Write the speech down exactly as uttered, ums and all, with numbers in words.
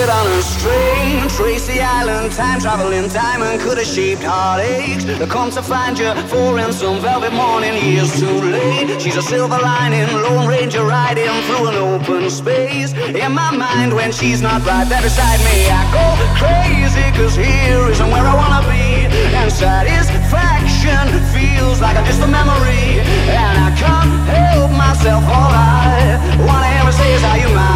it on a string. Tracy Island, time traveling diamond could have shaped heartaches. To come to find you for in some velvet morning, years too late. She's a silver lining, Lone Ranger riding through an open space. In my mind when she's not right there beside me, I go crazy, cause here isn't where I wanna be. And satisfaction feels like I'm just a memory. And I can't help myself, all I wanna ever say is how you mind.